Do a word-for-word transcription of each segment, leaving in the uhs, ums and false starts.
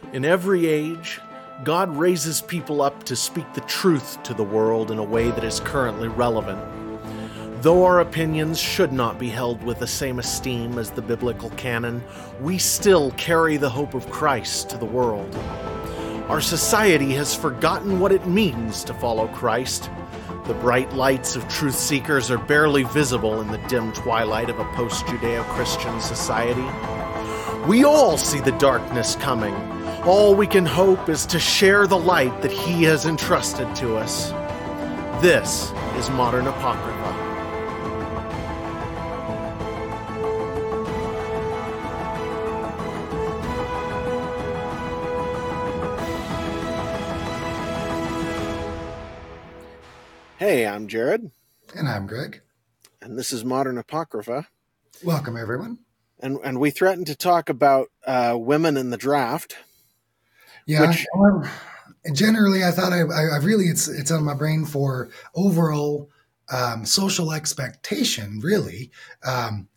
In every age, God raises people up to speak the truth to the world in a way that is currently relevant. Though our opinions should not be held with the same esteem as the biblical canon, we still carry the hope of Christ to the world. Our society has forgotten what it means to follow Christ. The bright lights of truth seekers are barely visible in the dim twilight of a post-Judeo-Christian society. We all see the darkness coming. All we can hope is to share the light that He has entrusted to us. This is Modern Apocrypha. Hey, I'm Jared. And I'm Greg. And this is Modern Apocrypha. Welcome, everyone. And and we threatened to talk about uh, women in the draft. Yeah, which... um, generally, I thought I, I, I really it's it's on my brain for overall um, social expectation. Really, um,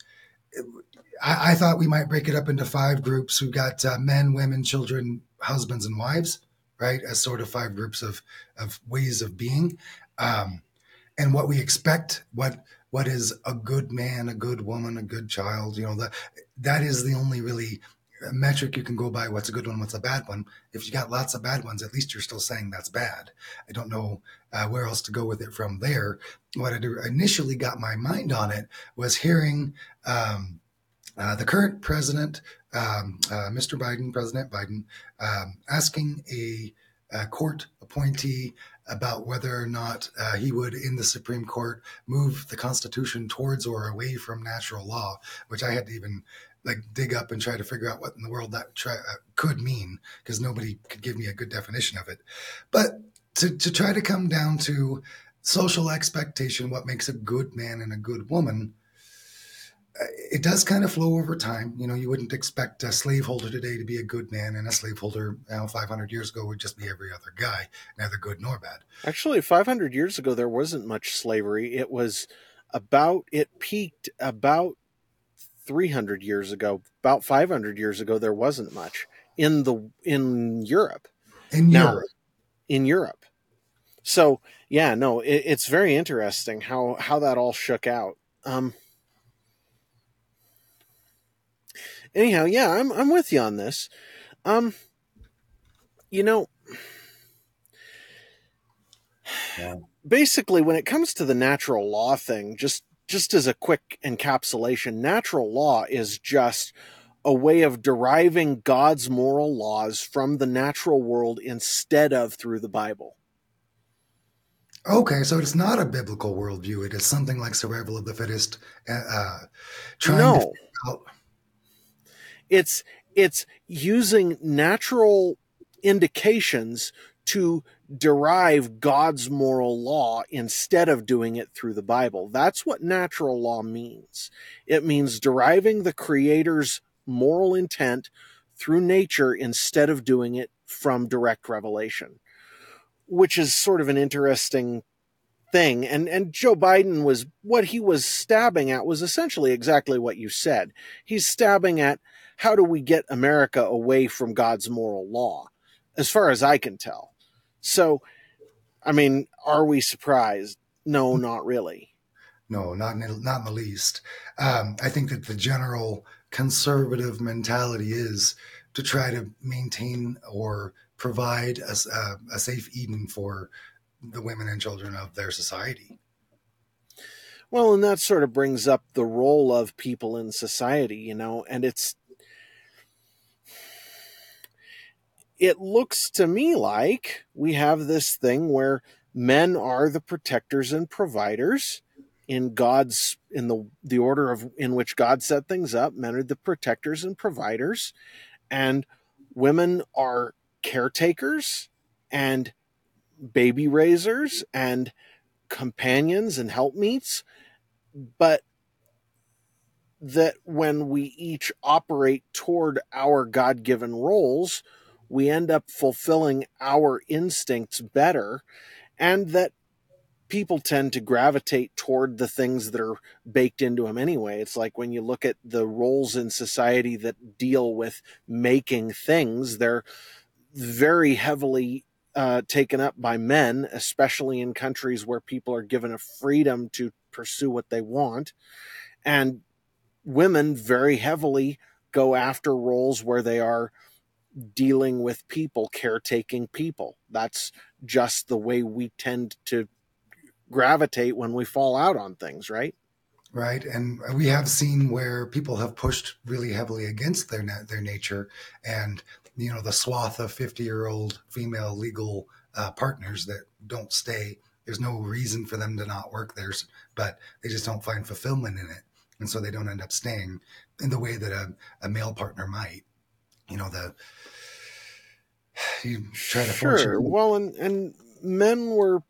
I, I thought we might break it up into five groups. We've got uh, men, women, children, husbands, and wives, right? As sort of five groups of of ways of being. Um, and what we expect, what what is a good man, a good woman, a good child, you know, that that is the only really metric you can go by. What's a good one, what's a bad one? If you got lots of bad ones, at least you're still saying that's bad. I don't know uh, where else to go with it from there. What had initially got my mind on it was hearing um, uh, the current president, um, uh, Mister Biden, President Biden, um, asking a, a court appointee about whether or not uh, he would, in the Supreme Court, move the Constitution towards or away from natural law, which I had to even like dig up and try to figure out what in the world that try, uh, could mean, because nobody could give me a good definition of it. But to, to try to come down to social expectation, what makes a good man and a good woman, uh, it does kind of flow over time. You know, you wouldn't expect a slaveholder today to be a good man, and a slaveholder you know, five hundred years ago would just be every other guy, neither good nor bad. Actually, five hundred years ago, there wasn't much slavery. It was about, it peaked about three hundred years ago. About five hundred years ago, there wasn't much in the, in Europe. In now, Europe. In Europe. So, yeah, no, it, it's very interesting how, how that all shook out. Um, anyhow, yeah, I'm, I'm with you on this. Um, you know, Yeah. Basically, when it comes to the natural law thing, just just as a quick encapsulation, natural law is just a way of deriving God's moral laws from the natural world instead of through the Bible. Okay, so it's not a biblical worldview. It is something like survival of the fittest, uh, trying no. to figure out. It's it's using natural indications to derive God's moral law instead of doing it through the Bible. That's what natural law means. It means deriving the Creator's moral intent through nature instead of doing it from direct revelation, which is sort of an interesting thing. And, and Joe Biden was, what he was stabbing at was essentially exactly what you said. He's stabbing at, how do we get America away from God's moral law? As far as I can tell. So, I mean, are we surprised? No, not really. No, not in, not in the least. Um, I think that the general conservative mentality is to try to maintain or provide a, a, a safe Eden for the women and children of their society. Well, and that sort of brings up the role of people in society, you know, and it's it looks to me like we have this thing where men are the protectors and providers in God's, in the, the order of in which God set things up. Men are the protectors and providers, and women are caretakers and baby raisers and companions and helpmeets. But that when we each operate toward our God-given roles, we end up fulfilling our instincts better, and that people tend to gravitate toward the things that are baked into them anyway. It's like when you look at the roles in society that deal with making things, they're very heavily uh, taken up by men, especially in countries where people are given a freedom to pursue what they want. And women very heavily go after roles where they are dealing with people, caretaking people. That's just the way we tend to gravitate when we fall out on things, right? Right, and we have seen where people have pushed really heavily against their na- their nature, and you know the swath of fifty year old female legal uh, partners that don't stay. There's no reason for them to not work there, but they just don't find fulfillment in it, and so they don't end up staying in the way that a, a male partner might. You know, the you try to force Sure. your. Well, and and men were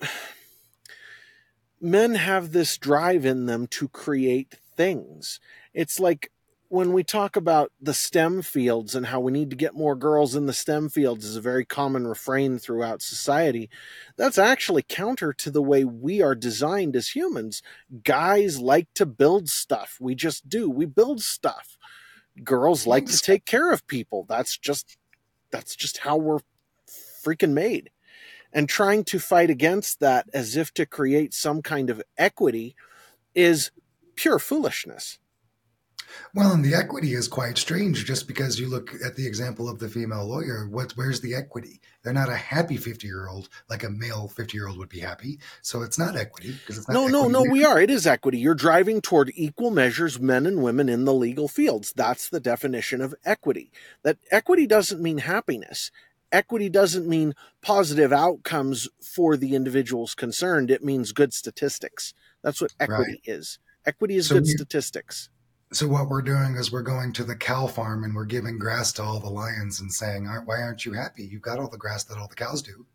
men have this drive in them to create things. It's like when we talk about the STEM fields and how we need to get more girls in the STEM fields is a very common refrain throughout society. That's actually counter to the way we are designed as humans. Guys like to build stuff. We just do. We build stuff. Girls like to take care of people. That's just that's just how we're freaking made. And trying to fight against that as if to create some kind of equity is pure foolishness. Well, and the equity is quite strange just because you look at the example of the female lawyer. What, where's the equity? They're not a happy fifty year old like a male fifty year old would be happy. So it's not equity because it's not No, no, no, there. we are. It is equity. You're driving toward equal measures, men and women in the legal fields. That's the definition of equity. That equity doesn't mean happiness. Equity doesn't mean positive outcomes for the individuals concerned. It means good statistics. That's what equity right. is. Equity is so good we, statistics. So what we're doing is we're going to the cow farm and we're giving grass to all the lions and saying, why aren't you happy? You've got all the grass that all the cows do.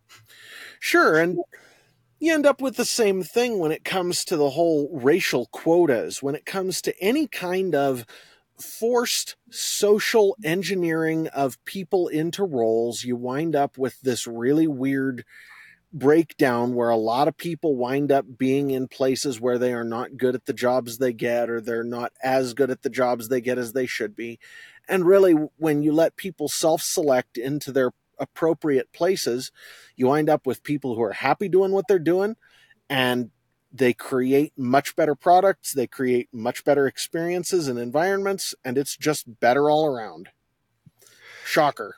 Sure. And you end up with the same thing when it comes to the whole racial quotas, when it comes to any kind of forced social engineering of people into roles. You wind up with this really weird breakdown where a lot of people wind up being in places where they are not good at the jobs they get, or they're not as good at the jobs they get as they should be. And really, when you let people self-select into their appropriate places, you wind up with people who are happy doing what they're doing, and they create much better products, they create much better experiences and environments, and it's just better all around. Shocker.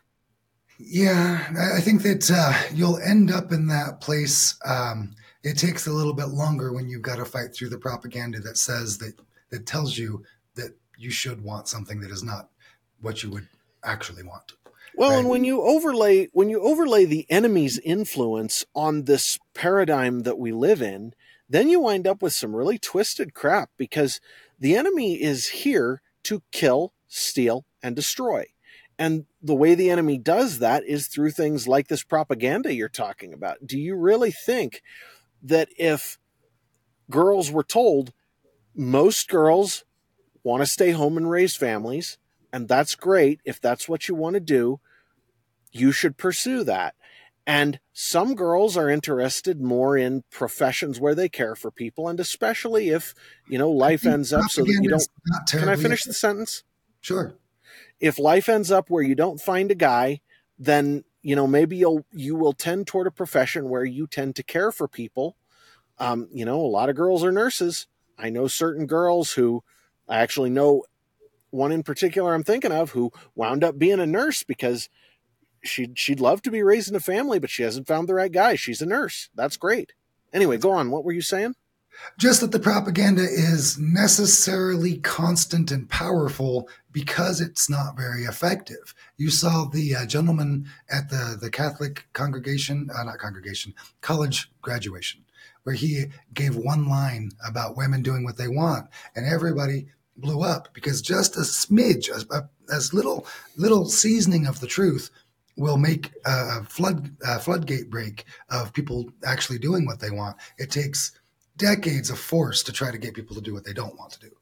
Yeah, I think that uh, you'll end up in that place. Um, it takes a little bit longer when you've got to fight through the propaganda that says that, that tells you that you should want something that is not what you would actually want. Well, right? And when you overlay when you overlay the enemy's influence on this paradigm that we live in, then you wind up with some really twisted crap, because the enemy is here to kill, steal, and destroy. And the way the enemy does that is through things like this propaganda you're talking about. Do you really think that if girls were told, most girls want to stay home and raise families, and that's great, if that's what you want to do, you should pursue that. And some girls are interested more in professions where they care for people, and especially if, you know, life ends up so that you don't... Can I finish the sentence? Sure. If life ends up where you don't find a guy, then, you know, maybe you'll, you will tend toward a profession where you tend to care for people. Um, you know, a lot of girls are nurses. I know certain girls who, I actually know one in particular I'm thinking of, who wound up being a nurse because she'd, she'd love to be raising a family, but she hasn't found the right guy. She's a nurse. That's great. Anyway, go on. What were you saying? Just that the propaganda is necessarily constant and powerful because it's not very effective. You saw the uh, gentleman at the, the Catholic congregation, uh, not congregation, college graduation, where he gave one line about women doing what they want, and everybody blew up because just a smidge, a, a, as little little seasoning of the truth will make a flood a floodgate break of people actually doing what they want. It takes decades of force to try to get people to do what they don't want to do.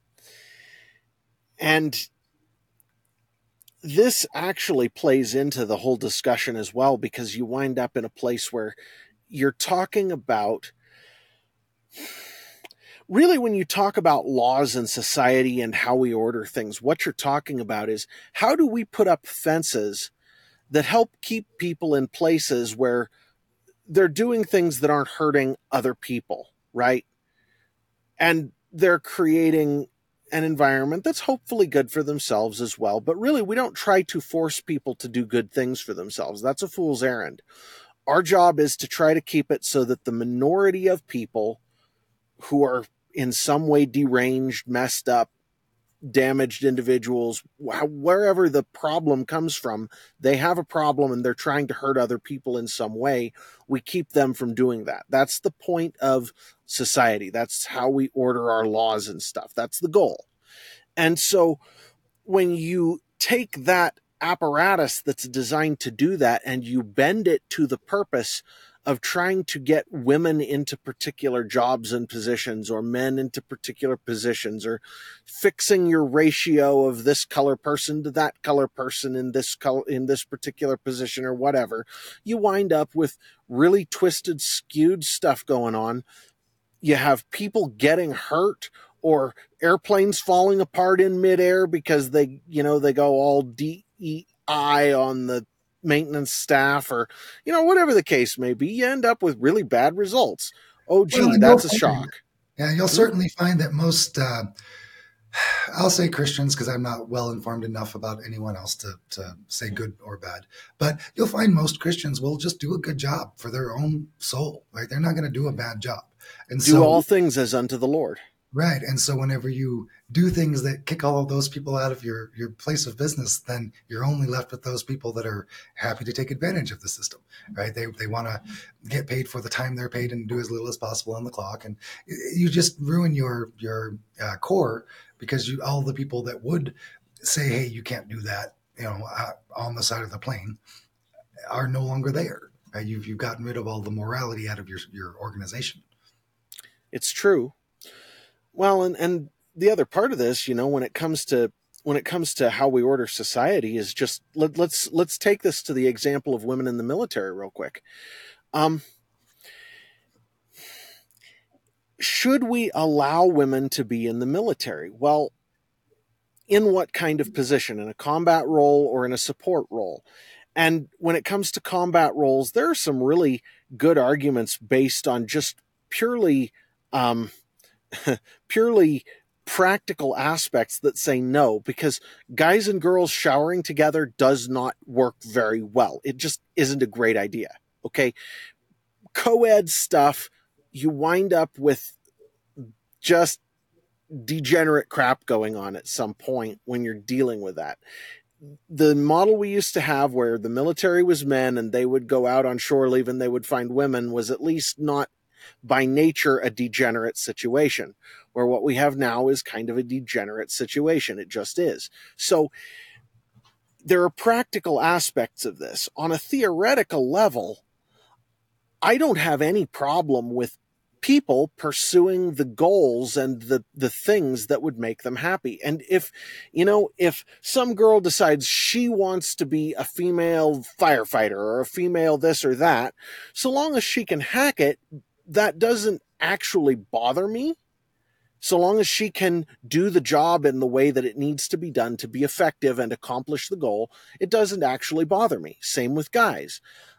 And this actually plays into the whole discussion as well, because you wind up in a place where you're talking about, really, when you talk about laws and society and how we order things, what you're talking about is, how do we put up fences that help keep people in places where they're doing things that aren't hurting other people, right? And they're creating an environment that's hopefully good for themselves as well. But really, we don't try to force people to do good things for themselves. That's a fool's errand. Our job is to try to keep it so that the minority of people who are in some way deranged, messed up, damaged individuals, wherever the problem comes from, they have a problem and they're trying to hurt other people in some way. We keep them from doing that. That's the point of society. That's how we order our laws and stuff. That's the goal. And so when you take that apparatus that's designed to do that and you bend it to the purpose of trying to get women into particular jobs and positions, or men into particular positions, or fixing your ratio of this color person to that color person in this color, in this particular position, or whatever, you wind up with really twisted, skewed stuff going on. You have people getting hurt, or airplanes falling apart in midair because they, you know, they go all D E I on the maintenance staff, or, you know, whatever the case may be. You end up with really bad results. Oh, gee, well, that's a find, shock. Yeah, you'll mm-hmm. certainly find that most, uh, I'll say Christians, because I'm not well informed enough about anyone else to, to say good or bad, but you'll find most Christians will just do a good job for their own soul, right? They're not going to do a bad job. And do so, all things as unto the Lord. Right. And so whenever you do things that kick all of those people out of your, your place of business, then you're only left with those people that are happy to take advantage of the system, right? They they want to get paid for the time they're paid and do as little as possible on the clock. And you just ruin your, your uh, core, because you, all the people that would say, hey, you can't do that, you know, uh, on the side of the plane are no longer there. Right? You've, you've gotten rid of all the morality out of your, your organization. It's true. Well, and, and the other part of this, you know, when it comes to when it comes to how we order society, is just let, let's let's take this to the example of women in the military real quick. Um, should we allow women to be in the military? Well, in what kind of position? In a combat role or in a support role? And when it comes to combat roles, there are some really good arguments based on just purely um, purely practical aspects that say no, because guys and girls showering together does not work very well. It just isn't a great idea. Okay. Co-ed stuff, you wind up with just degenerate crap going on at some point when you're dealing with that. The model we used to have, where the military was men and they would go out on shore leave and they would find women, was at least not by nature a degenerate situation, where what we have now is kind of a degenerate situation. It just is. So there are practical aspects of this. On a theoretical level, I don't have any problem with people pursuing the goals and the, the things that would make them happy. And if, you know, if some girl decides she wants to be a female firefighter or a female this or that, so long as she can hack it, that doesn't actually bother me. So long as she can do the job in the way that it needs to be done to be effective and accomplish the goal, it doesn't actually bother me. Same with guys.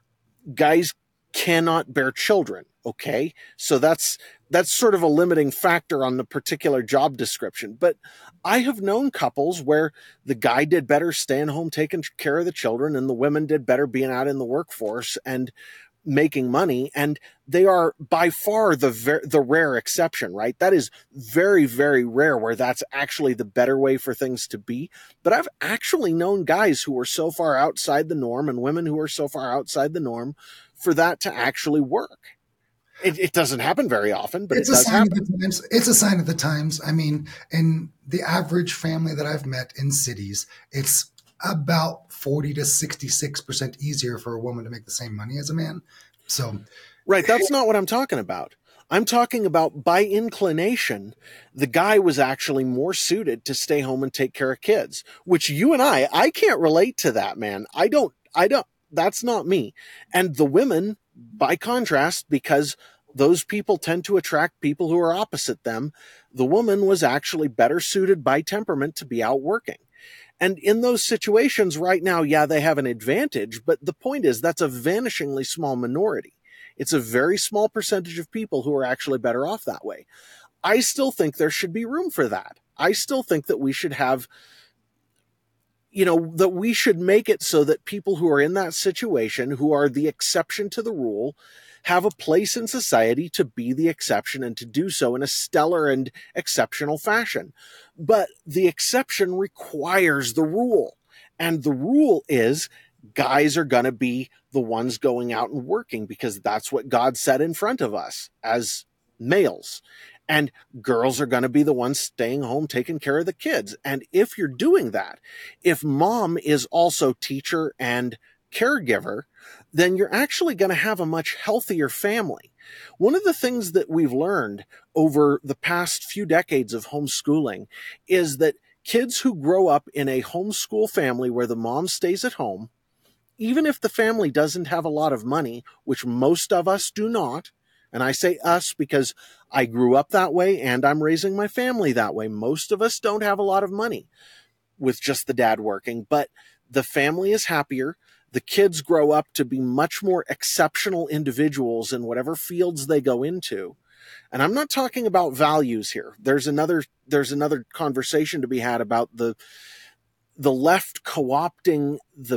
Guys cannot bear children, okay? So that's that's sort of a limiting factor on the particular job description. But I have known couples where the guy did better staying home taking care of the children, and the women did better being out in the workforce and making money, and they are by far the ver- the rare exception, right? That is very, very rare where that's actually the better way for things to be. But I've actually known guys who are so far outside the norm, and women who are so far outside the norm, for that to actually work. It, it doesn't happen very often, but it's it does a sign happen. Of the times. It's a sign of the times. I mean, in the average family that I've met in cities, it's about forty to sixty-six percent easier for a woman to make the same money as a man. So, right. That's not what I'm talking about. I'm talking about, by inclination, the guy was actually more suited to stay home and take care of kids, which you and I, I can't relate to that, man. I don't, I don't, that's not me. And the women, by contrast, because those people tend to attract people who are opposite them, the woman was actually better suited by temperament to be out working. And in those situations right now, yeah, they have an advantage, but the point is that's a vanishingly small minority. It's a very small percentage of people who are actually better off that way. I still think there should be room for that. I still think that we should have, you know, that we should make it so that people who are in that situation, who are the exception to the rule, have a place in society to be the exception and to do so in a stellar and exceptional fashion. But the exception requires the rule. And the rule is guys are going to be the ones going out and working because that's what God set in front of us as males. And girls are going to be the ones staying home taking care of the kids. And if you're doing that, if mom is also teacher and caregiver, then you're actually going to have a much healthier family. One of the things that we've learned over the past few decades of homeschooling is that kids who grow up in a homeschool family where the mom stays at home, even if the family doesn't have a lot of money, which most of us do not, and I say us because I grew up that way and I'm raising my family that way. Most of us don't have a lot of money with just the dad working, but the family is happier. The kids grow up to be much more exceptional individuals in whatever fields they go into. And I'm not talking about values here. There's another there's another conversation to be had about the the left co-opting the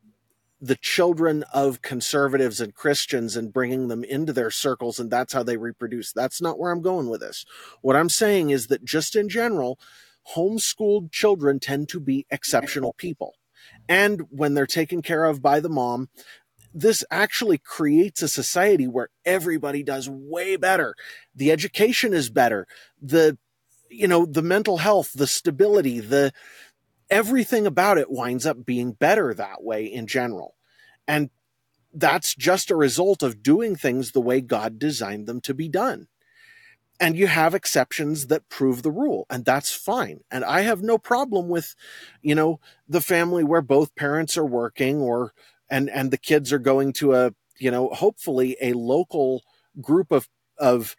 the children of conservatives and Christians and bringing them into their circles, and that's how they reproduce. That's not where I'm going with this. What I'm saying is that just in general, homeschooled children tend to be exceptional people. And when they're taken care of by the mom, this actually creates a society where everybody does way better. The education is better. The, you know, the mental health, the stability, the everything about it winds up being better that way in general. And that's just a result of doing things the way God designed them to be done. And you have exceptions that prove the rule, and that's fine. And I have no problem with, you know, the family where both parents are working or, and, and the kids are going to a, you know, hopefully a local group of, of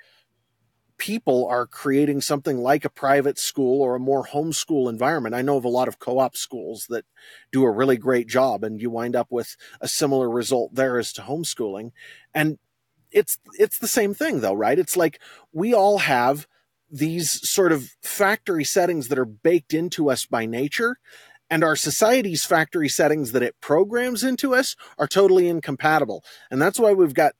people are creating something like a private school or a more homeschool environment. I know of a lot of co-op schools that do a really great job, and you wind up with a similar result there as to homeschooling. And it's it's the same thing though, right? It's like we all have these sort of factory settings that are baked into us by nature, and our society's factory settings that it programs into us are totally incompatible. And that's why we've got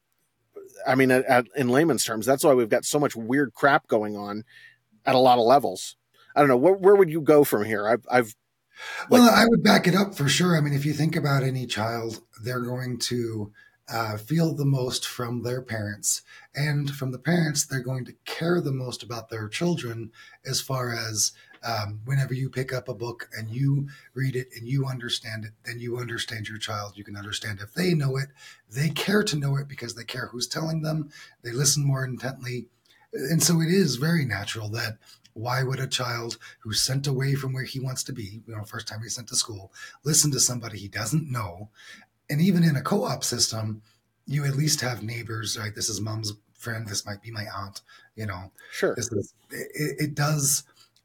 I mean, at, at, in layman's terms, that's why we've got so much weird crap going on at a lot of levels. I don't know. Where, where would you go from here? I've, I've like, well, I would back it up for sure. I mean, if you think about any child, they're going to uh, feel the most from their parents, and from the parents, they're going to care the most about their children as far as um, whenever you pick up a book and you read it and you understand it, then you understand your child. You can understand if they know it. They care to know it because they care who's telling them. They listen more intently. And so it is very natural that why would a child who's sent away from where he wants to be, you know, first time he's sent to school, listen to somebody he doesn't know? And even in a co-op system, you at least have neighbors, right? This is mom's friend. This might be my aunt, you know. Sure. This is, it, it does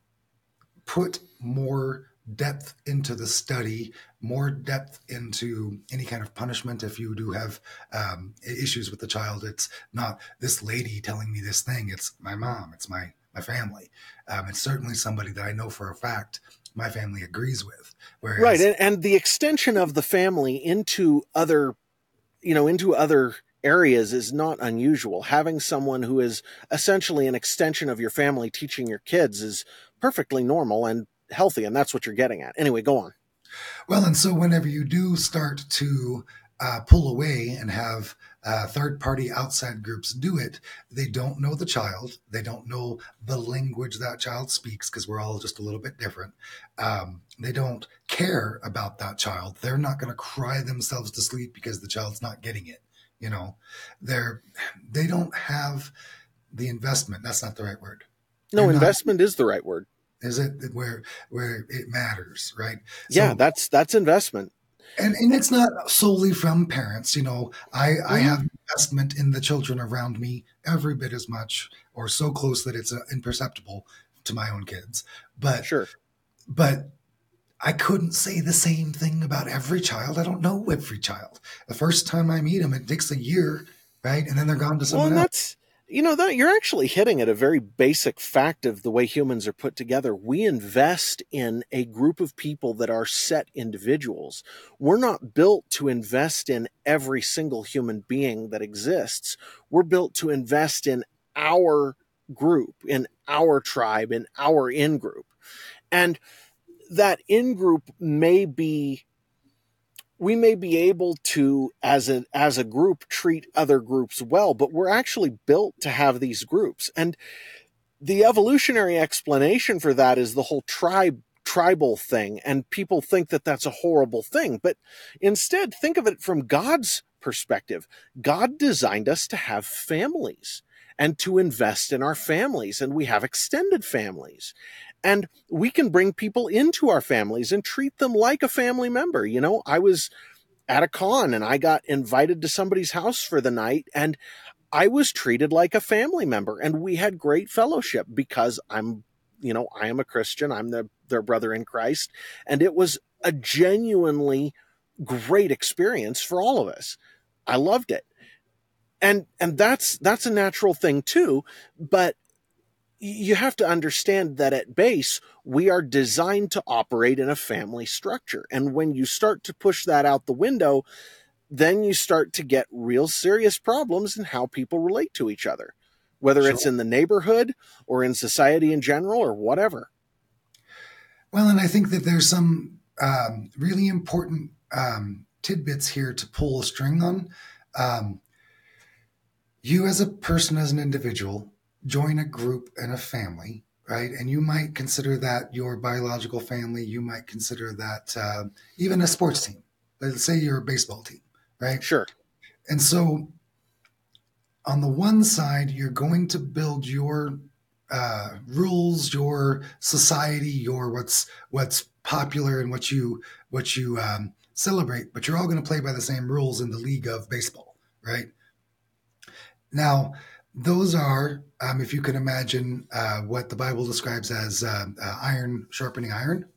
put more depth into the study, more depth into any kind of punishment. If you do have um, issues with the child, it's not this lady telling me this thing. It's my mom. It's my, my family. Um, it's certainly somebody that I know for a fact my family agrees with. Whereas, right. And, and the extension of the family into other, you know, into other areas is not unusual. Having someone who is essentially an extension of your family teaching your kids is perfectly normal and healthy, and that's what you're getting at. Anyway, go on. Well, and so whenever you do start to uh, pull away and have uh, third-party outside groups do it, they don't know the child. They don't know the language that child speaks because we're all just a little bit different. Um, they don't care about that child. They're not going to cry themselves to sleep because the child's not getting it. You know, they're they don't have the investment. That's not the right word. No, They're investment not, is the right word. Is it where where it matters, right? Yeah, So, that's that's investment. And and it's not solely from parents. You know, I, mm-hmm. I have investment in the children around me every bit as much, or so close that it's uh, imperceptible to my own kids. But sure. But I couldn't say the same thing about every child. I don't know every child. The first time I meet them, it takes a year, right? And then they're gone to Well, someone and else. that's, you know, that you're actually hitting at a very basic fact of the way humans are put together. We invest in a group of people that are set individuals. We're not built to invest in every single human being that exists. We're built to invest in our group, in our tribe, in our in group. And that in group may be, we may be able to, as a as a group, treat other groups well, but we're actually built to have these groups. And the evolutionary explanation for that is the whole tribe tribal thing, and people think that that's a horrible thing, but instead think of it from God's perspective. God designed us to have families and to invest in our families, and we have extended families. And we can bring people into our families and treat them like a family member. You know, I was at a con and I got invited to somebody's house for the night, and I was treated like a family member, and we had great fellowship because I'm, you know, I am a Christian. I'm the, their brother in Christ. And it was a genuinely great experience for all of us. I loved it. And, and that's, that's a natural thing too. But you have to understand that at base, we are designed to operate in a family structure. And when you start to push that out the window, then you start to get real serious problems in how people relate to each other, whether Sure. it's in the neighborhood or in society in general or whatever. Well, and I think that there's some um, really important um, tidbits here to pull a string on. Um, you as a person, as an individual, join a group and a family, right? And you might consider that your biological family. You might consider that uh, even a sports team. Let's say you're a baseball team, right? Sure. And so on the one side, you're going to build your uh, rules, your society, your what's what's popular and what you what you um, celebrate, but you're all going to play by the same rules in the league of baseball, right? Now, those are, um, if you can imagine, uh, what the Bible describes as uh, uh, iron sharpening iron.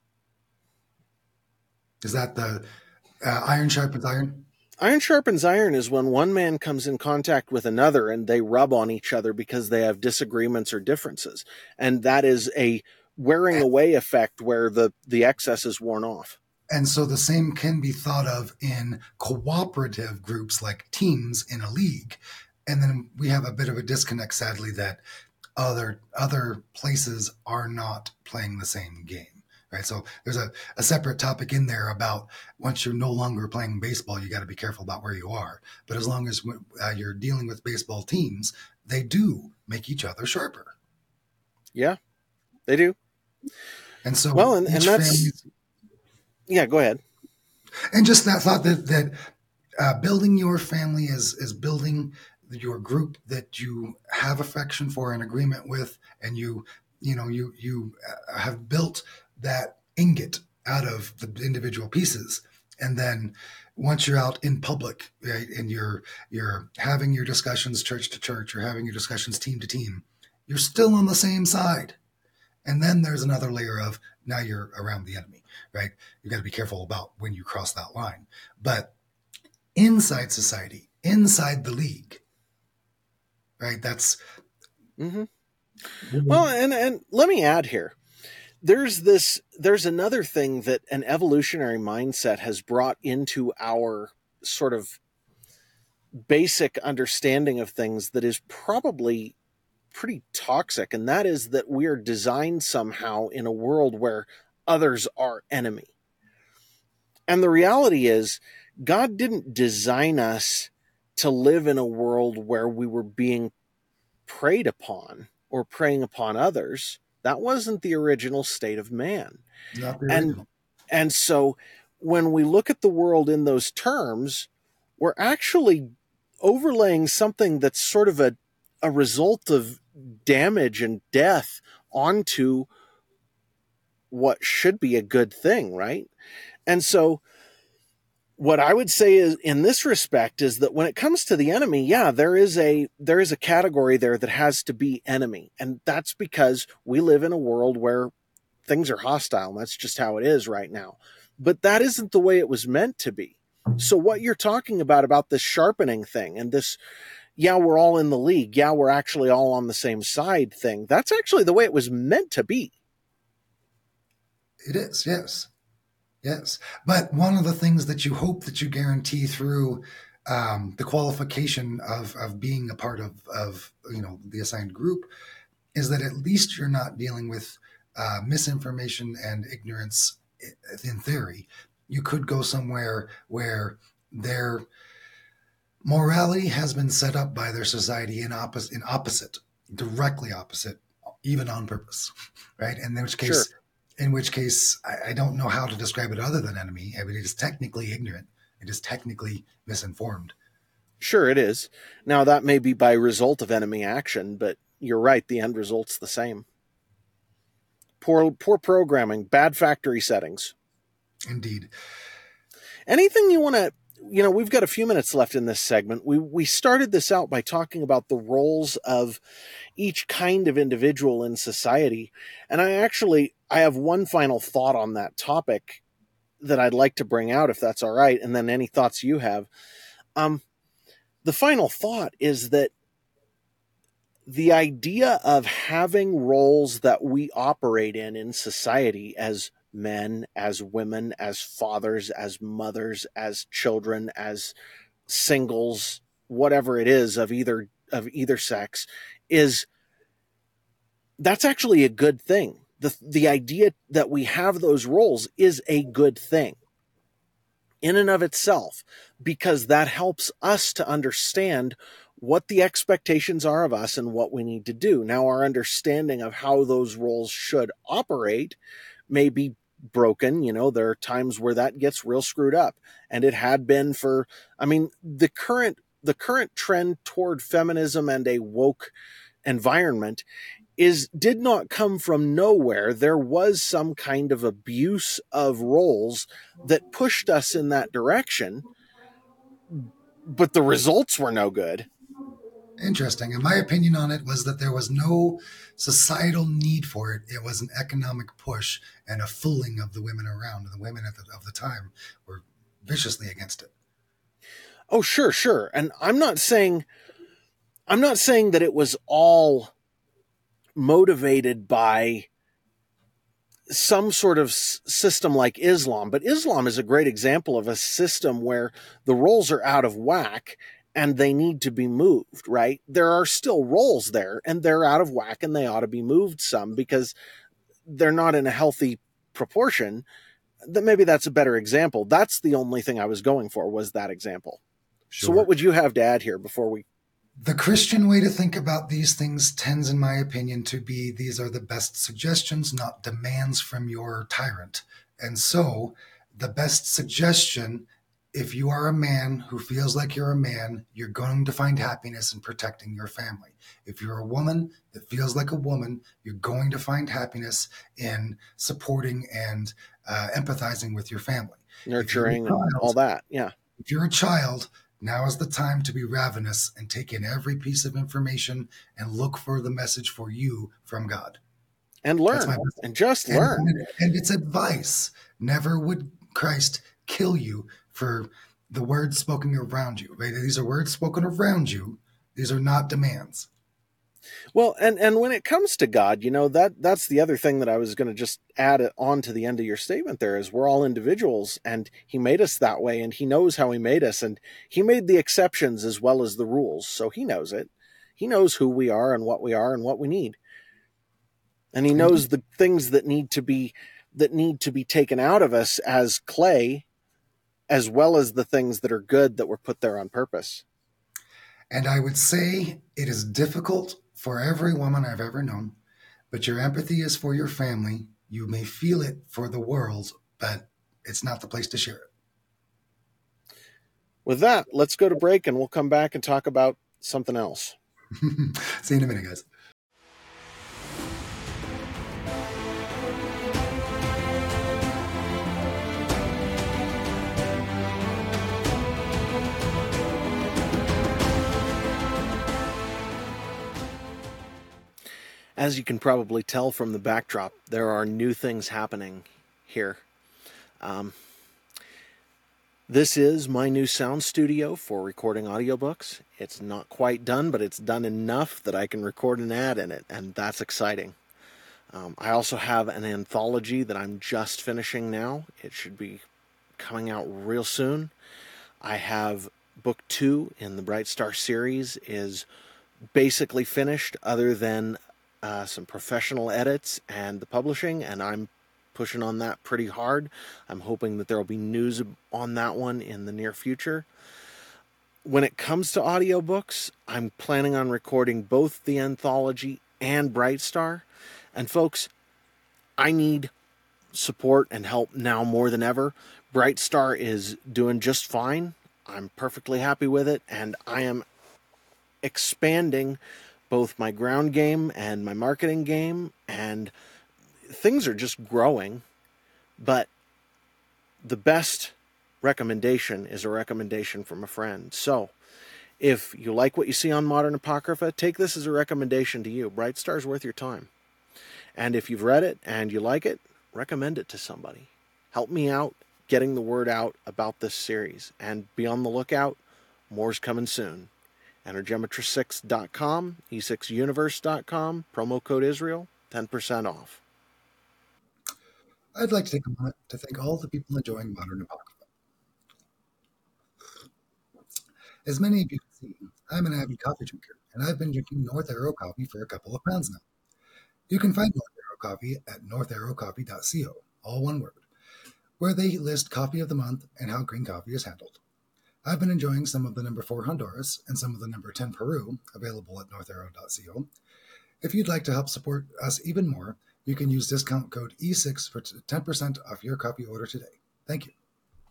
Is that the uh, iron sharpens iron? Iron sharpens iron is when one man comes in contact with another and they rub on each other because they have disagreements or differences. And that is a wearing away effect where the, the excess is worn off. And so the same can be thought of in cooperative groups like teams in a league. And then we have a bit of a disconnect, sadly, that other other places are not playing the same game. Right. So there's a, a separate topic in there about once you're no longer playing baseball, you got to be careful about where you are. But as long as uh, you're dealing with baseball teams, they do make each other sharper. Yeah, they do. And so, well, and, and that's, family's... yeah, go ahead. And just that thought that, that uh, building your family is, is building your group that you have affection for and agreement with, and you, you know, you, you have built that ingot out of the individual pieces. And then once you're out in public, right, and you're you're having your discussions church to church, or having your discussions team to team, you're still on the same side. And then there's another layer of now you're around the enemy, right? You got to be careful about when you cross that line. But inside society, inside the league, right? That's mm-hmm. Well, and and let me add here. There's this, there's another thing that an evolutionary mindset has brought into our sort of basic understanding of things that is probably pretty toxic. And that is that we are designed somehow in a world where others are enemy. And the reality is God didn't design us to live in a world where we were being preyed upon or preying upon others. That wasn't the original state of man. Not the and, original. and so when we look at the world in those terms, we're actually overlaying something that's sort of a, a result of damage and death onto what should be a good thing, right? And so what I would say is in this respect is that when it comes to the enemy, yeah, there is a there is a category there that has to be enemy. And that's because we live in a world where things are hostile, and that's just how it is right now. But that isn't the way it was meant to be. So what you're talking about, about this sharpening thing and this, yeah, we're all in the league, yeah, we're actually all on the same side thing, that's actually the way it was meant to be. It is, yes. Yes. But one of the things that you hope that you guarantee through um, the qualification of, of being a part of, of, you know, the assigned group is that at least you're not dealing with uh, misinformation and ignorance in theory. You could go somewhere where their morality has been set up by their society in opposite, in opposite, directly opposite, even on purpose, right? In which case, Sure. in which case, I, I don't know how to describe it other than enemy. I mean, it is technically ignorant. It is technically misinformed. Sure, it is. Now, that may be by result of enemy action, but you're right, the end result's the same. Poor, poor programming, bad factory settings. Indeed. Anything you want to, you know, we've got a few minutes left in this segment. We we started this out by talking about the roles of each kind of individual in society. And I actually, I have one final thought on that topic that I'd like to bring out, if that's all right. And then any thoughts you have. Um, the final thought is that the idea of having roles that we operate in in society as men, as women, as fathers, as mothers, as children, as singles, whatever it is of either of either sex, is that's actually a good thing. The the idea that we have those roles is a good thing in and of itself, because that helps us to understand what the expectations are of us and what we need to do. Now, our understanding of how those roles should operate may be broken. You know, there are times where that gets real screwed up, and it had been for, I mean, the current, the current trend toward feminism and a woke environment is, did not come from nowhere. There was some kind of abuse of roles that pushed us in that direction, but the results were no good. Interesting. And my opinion on it was that there was no societal need for it. It was an economic push and a fooling of the women around. And the women at the, of the time were viciously against it. Oh, sure, sure. And I'm not saying, I'm not saying that it was all motivated by some sort of s- system like Islam, but Islam is a great example of a system where the roles are out of whack and they need to be moved, right? There are still roles there and they're out of whack and they ought to be moved some because they're not in a healthy proportion. That maybe that's a better example. That's the only thing I was going for, was that example. Sure. So what would you have to add here before we... The Christian way to think about these things tends, in my opinion, to be these are the best suggestions, not demands from your tyrant. And so the best suggestion, if you are a man who feels like you're a man, you're going to find happiness in protecting your family. If you're a woman that feels like a woman, you're going to find happiness in supporting and uh, empathizing with your family. Nurturing child, and all that, yeah. If you're a child, now is the time to be ravenous and take in every piece of information and look for the message for you from God. And learn, and just and, learn. And, and it's advice. Never would Christ kill you for the words spoken around you. Right? These are words spoken around you. These are not demands. Well, and, and when it comes to God, you know, that that's the other thing that I was going to just add on to the end of your statement there, is we're all individuals and he made us that way and he knows how he made us, and he made the exceptions as well as the rules. So he knows it. He knows who we are and what we are and what we need. And he knows the things that need to be, that need to be taken out of us as clay, as well as the things that are good that were put there on purpose. And I would say it is difficult for every woman I've ever known, but your empathy is for your family. You may feel it for the world, but it's not the place to share it. With that, let's go to break and we'll come back and talk about something else. See you in a minute, guys. As you can probably tell from the backdrop, there are new things happening here. Um, this is my new sound studio for recording audiobooks. It's not quite done, but it's done enough that I can record an ad in it, and that's exciting. Um, I also have an anthology that I'm just finishing now. It should be coming out real soon. I have book two in the Bright Star series is basically finished, other than uh, some professional edits and the publishing, and I'm pushing on that pretty hard. I'm hoping that there will be news on that one in the near future. When it comes to audiobooks, I'm planning on recording both the anthology and Bright Star. And folks, I need support and help now more than ever. Bright Star is doing just fine. I'm perfectly happy with it, and I am expanding both my ground game and my marketing game, and things are just growing. But the best recommendation is a recommendation from a friend. So if you like what you see on Modern Apocrypha, take this as a recommendation to you. Bright Star's worth your time. And if you've read it and you like it, recommend it to somebody. Help me out getting the word out about this series. And be on the lookout. More's coming soon. Energemetra six dot com, e six universe dot com, promo code Israel, ten percent off. I'd like to take a moment to thank all the people enjoying Modern Apocrypha. As many of you can see, I'm an avid coffee drinker, and I've been drinking North Arrow coffee for a couple of pounds now. You can find North Arrow coffee at north arrow coffee dot co, all one word, where they list coffee of the month and how green coffee is handled. I've been enjoying some of the number four Honduras and some of the number ten Peru, available at north arrow dot co. If you'd like to help support us even more, you can use discount code E six for ten percent off your coffee order today. Thank you.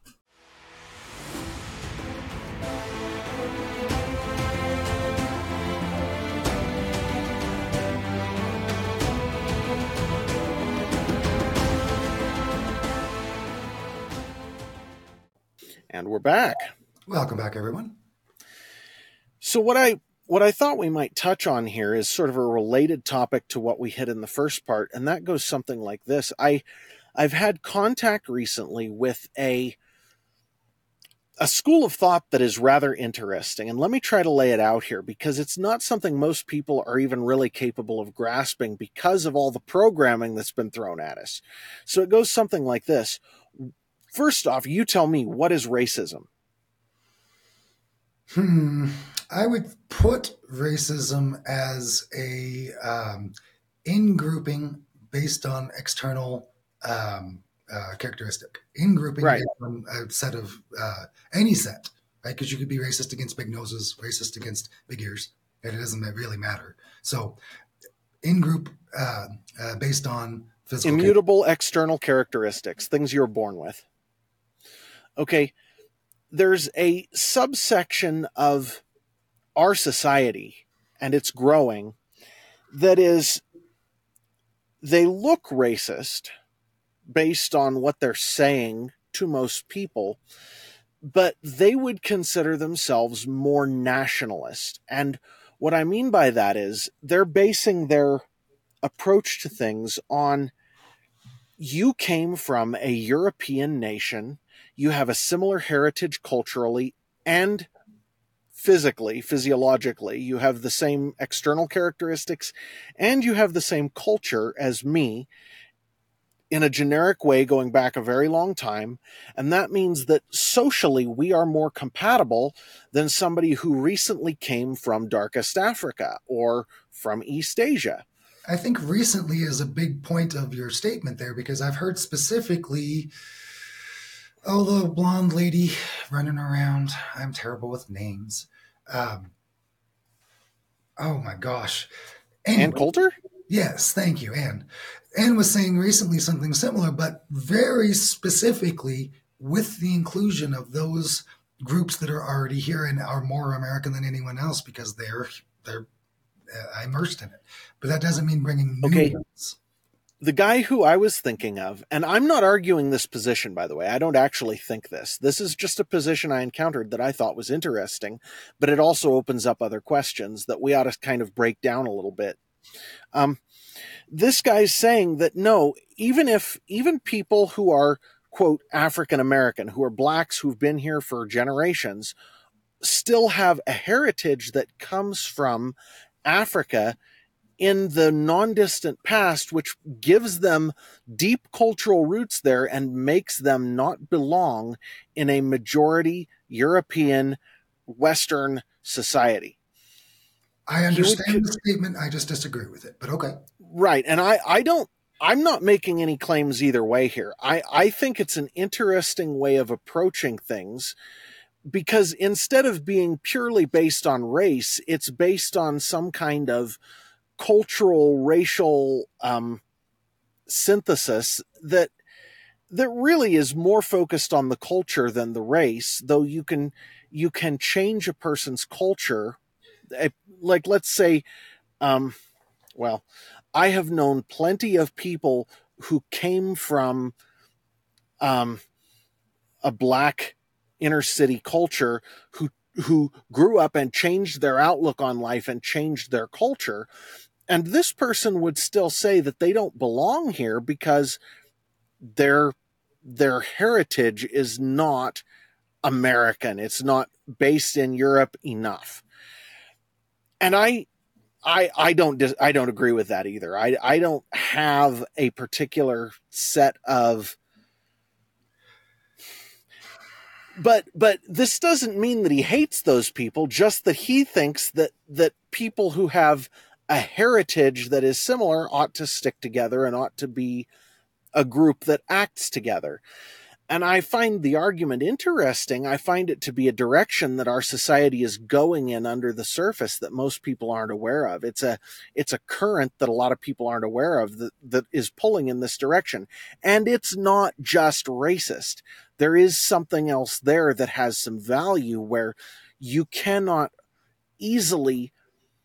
And we're back. Welcome back, everyone. So what I what I thought we might touch on here is sort of a related topic to what we hit in the first part, and that goes something like this. I I've had contact recently with a a school of thought that is rather interesting, and let me try to lay it out here, because it's not something most people are even really capable of grasping because of all the programming that's been thrown at us. So it goes something like this. First off, you tell me, what is racism? Hmm. I would put racism as a um, in-grouping based on external um, uh, characteristic. In-grouping Right. based on a set of, uh, any set, right? Because you could be racist against big noses, racist against big ears, and it doesn't really matter. So in-group uh, uh, based on physical... Immutable external characteristics, things you're born with. Okay, there's a subsection of our society, and it's growing, that is, they look racist based on what they're saying to most people, but they would consider themselves more nationalist. And what I mean by that is they're basing their approach to things on, you came from a European nation, you have a similar heritage culturally and physically, physiologically. You have the same external characteristics, and you have the same culture as me in a generic way going back a very long time. And that means that socially we are more compatible than somebody who recently came from Darkest Africa or from East Asia. I think recently is a big point of your statement there, because I've heard specifically, oh, the blonde lady running around. I'm terrible with names. Um, oh my gosh. Annie, Ann Coulter? Yes, thank you, Anne. Anne was saying recently something similar, but very specifically with the inclusion of those groups that are already here and are more American than anyone else because they're they're uh, immersed in it. But that doesn't mean bringing new okay. ones. The guy who I was thinking of, and I'm not arguing this position, by the way. I don't actually think this. This is just a position I encountered that I thought was interesting, but it also opens up other questions that we ought to kind of break down a little bit. Um, this guy's saying that no, even if even people who are, quote, African American, who are blacks who've been here for generations, still have a heritage that comes from Africa in the non-distant past, which gives them deep cultural roots there and makes them not belong in a majority European Western society. I understand would, the statement. I just disagree with it, but okay. Right. And I, I don't, I'm not making any claims either way here. I, I think it's an interesting way of approaching things, because instead of being purely based on race, it's based on some kind of cultural, racial um, synthesis that that really is more focused on the culture than the race. Though you can you can change a person's culture, like let's say, um, well, I have known plenty of people who came from um, a black inner city culture who who grew up and changed their outlook on life and changed their culture. And this person would still say that they don't belong here because their their heritage is not American. It's not based in Europe enough. And I I I don't I don't agree with that either. I I don't have a particular set of But but this doesn't mean that he hates those people, just that he thinks that that people who have a heritage that is similar ought to stick together and ought to be a group that acts together. And I find the argument interesting. I find it to be a direction that our society is going in under the surface that most people aren't aware of. It's a it's a current that a lot of people aren't aware of that, that is pulling in this direction. And it's not just racist. There is something else there that has some value where you cannot easily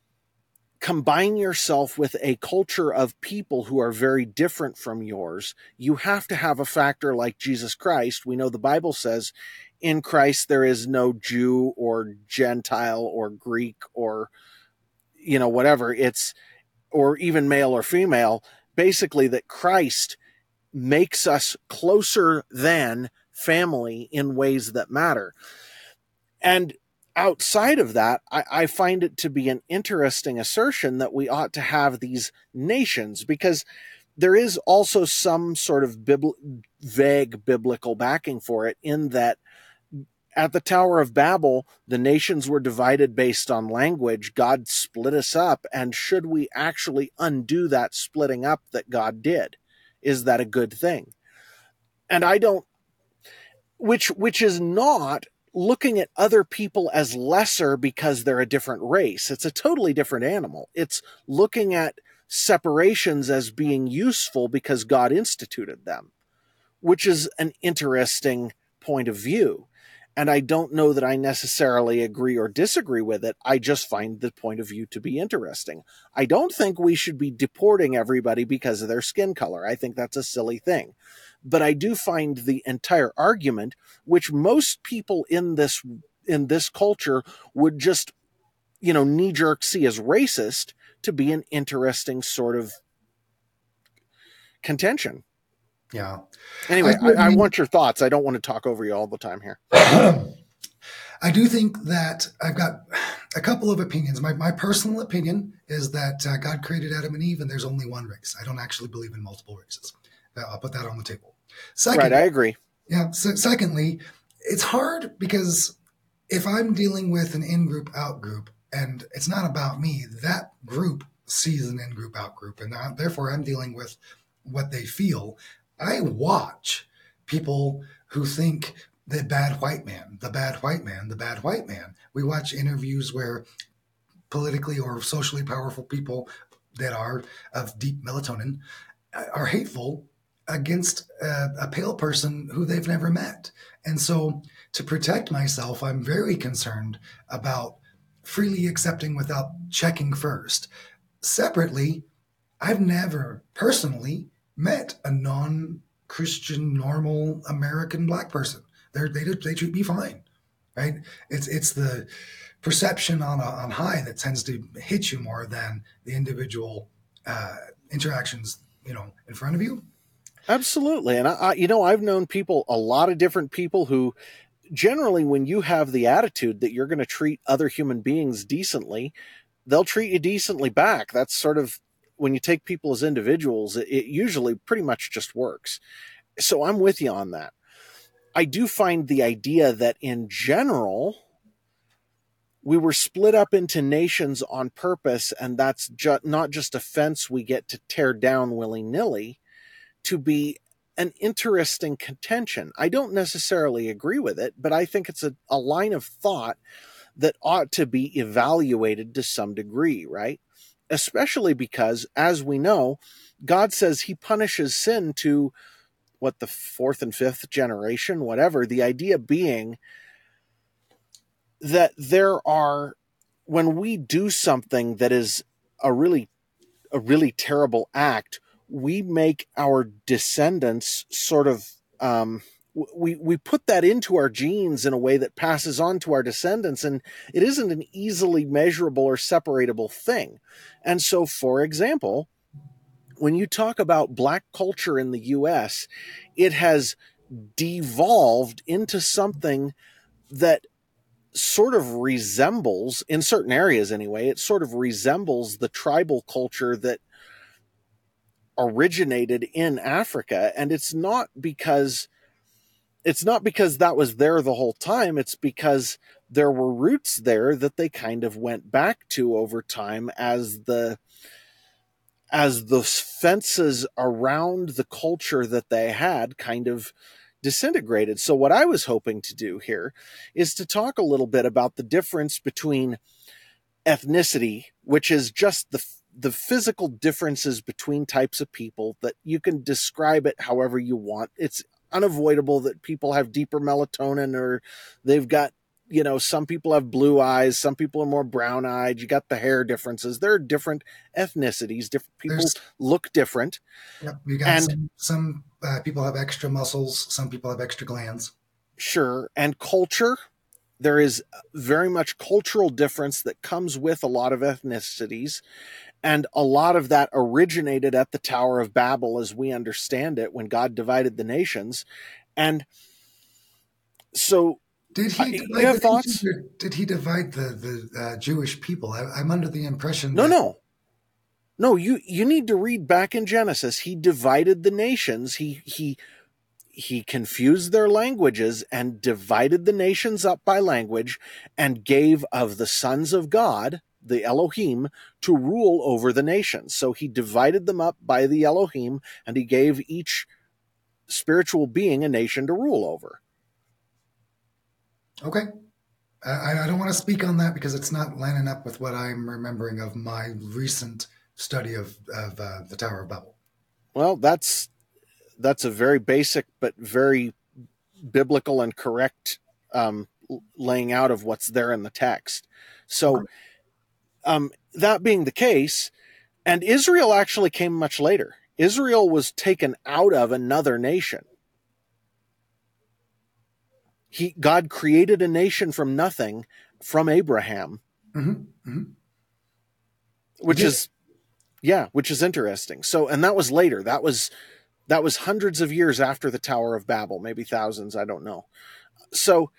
combine yourself with a culture of people who are very different from yours. You have to have a factor like Jesus Christ. We know the Bible says in Christ there is no Jew or Gentile or Greek or, you know, whatever. It's, or even male or female. Basically that Christ makes us closer than family in ways that matter. And outside of that, I, I find it to be an interesting assertion that we ought to have these nations, because there is also some sort of bibl- vague biblical backing for it, in that at the Tower of Babel, the nations were divided based on language. God split us up. And should we actually undo that splitting up that God did? Is that a good thing? And I don't, which which is not looking at other people as lesser because they're a different race. It's a totally different animal. It's looking at separations as being useful because God instituted them, which is an interesting point of view. And I don't know that I necessarily agree or disagree with it. I just find the point of view to be interesting. I don't think we should be deporting everybody because of their skin color. I think that's a silly thing. But I do find the entire argument, which most people in this in this culture would just, you know, knee-jerk see as racist, to be an interesting sort of contention. Yeah. Anyway, I, I, I want your thoughts. I don't want to talk over you all the time here. I do think that I've got a couple of opinions. My my personal opinion is that uh, God created Adam and Eve, and there's only one race. I don't actually believe in multiple races. I'll put that on the table. Second, right, I agree. Yeah. So secondly, it's hard because if I'm dealing with an in-group, out-group, and it's not about me, that group sees an in-group, out-group, and I, therefore I'm dealing with what they feel. I watch people who think the bad white man, the bad white man, the bad white man. We watch interviews where politically or socially powerful people that are of deep melatonin are hateful against a, a pale person who they've never met. And so to protect myself, I'm very concerned about freely accepting without checking first. Separately, I've never personally met a non-Christian, normal American black person. They're, they they treat me fine, right? It's it's the perception on a, on high that tends to hit you more than the individual uh, interactions, you know, in front of you. Absolutely. And I, I, you know, I've known people, a lot of different people who generally, when you have the attitude that you're going to treat other human beings decently, they'll treat you decently back. That's sort of, when you take people as individuals, it, it usually pretty much just works. So I'm with you on that. I do find the idea that in general, we were split up into nations on purpose, and that's ju- not just a fence we get to tear down willy-nilly, to be an interesting contention. I don't necessarily agree with it, but I think it's a, a line of thought that ought to be evaluated to some degree, right? Especially because, as we know, God says he punishes sin to what, the fourth and fifth generation, whatever. The idea being that there are, when we do something that is a really, a really terrible act, we make our descendants sort of, um, we, we put that into our genes in a way that passes on to our descendants, and it isn't an easily measurable or separatable thing. And so, for example, when you talk about Black culture in the U S, it has devolved into something that sort of resembles, in certain areas anyway, it sort of resembles the tribal culture that originated in Africa. And it's not because it's not because that was there the whole time. It's because there were roots there that they kind of went back to over time as the as the fences around the culture that they had kind of disintegrated. So what I was hoping to do here is to talk a little bit about the difference between ethnicity, which is just the the physical differences between types of people, that you can describe it however you want. It's unavoidable that people have deeper melatonin, or they've got, you know, some people have blue eyes, some people are more brown eyed. You got the hair differences. There are different ethnicities. Different people There's, look different. Yep, you got and, some, some uh, people have extra muscles. Some people have extra glands. Sure. And culture, there is very much cultural difference that comes with a lot of ethnicities. And a lot of that originated at the Tower of Babel, as we understand it, when God divided the nations. And so, did he divide you have the thoughts? Or did he divide the the uh, Jewish people? I, I'm under the impression. No, that... no, no. You you need to read back in Genesis. He divided the nations. He he he confused their languages and divided the nations up by language, and gave of the sons of God, the Elohim, to rule over the nations. So he divided them up by the Elohim, and he gave each spiritual being a nation to rule over. Okay. I, I don't want to speak on that because it's not lining up with what I'm remembering of my recent study of, of uh, the Tower of Babel. Well, that's that's a very basic but very biblical and correct um, laying out of what's there in the text. So, um, that being the case, and Israel actually came much later. Israel was taken out of another nation. He, God created a nation from nothing, from Abraham, mm-hmm. Mm-hmm. which is, yeah, which is interesting. So, and that was later. That was that was hundreds of years after the Tower of Babel, maybe thousands, I don't know. So,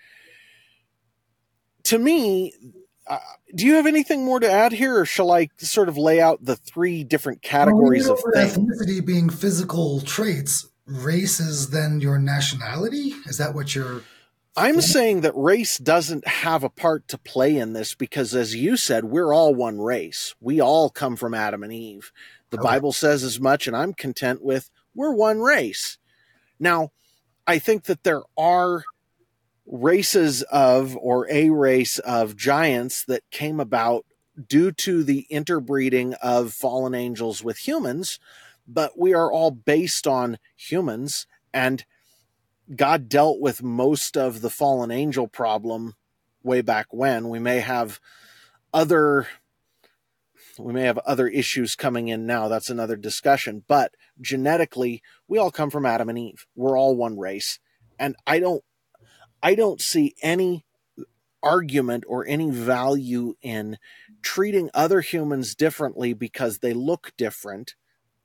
to me, uh, do you have anything more to add here, or shall I sort of lay out the three different categories well, we know of things? Ethnicity being physical traits, race is then your nationality? Is that what you're... I'm saying that race doesn't have a part to play in this because, as you said, we're all one race. We all come from Adam and Eve. The okay. Bible says as much, and I'm content with we're one race. Now, I think that there are races of, or a race of giants that came about due to the interbreeding of fallen angels with humans, but we are all based on humans, and God dealt with most of the fallen angel problem way back when. We may have other we may have other issues coming in now. That's another discussion. But genetically, we all come from Adam and Eve. We're all one race. And I don't I don't see any argument or any value in treating other humans differently because they look different,